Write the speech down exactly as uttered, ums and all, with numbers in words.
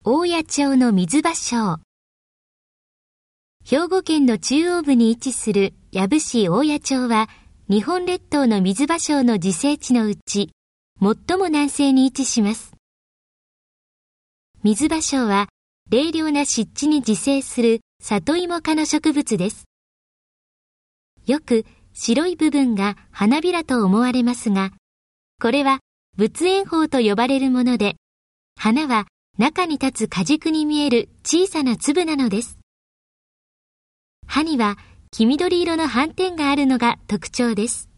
大谷町の水芭蕉。兵庫県の中央部に位置する養父市大谷町は、日本列島の水芭蕉の自生地のうち、最も南西に位置します。水芭蕉は、冷涼な湿地に自生する里芋科の植物です。よく白い部分が花びらと思われますが、これは仏炎苞と呼ばれるもので、花は中に立つ果軸に見える小さな粒なのです。葉には黄緑色の斑点があるのが特徴です。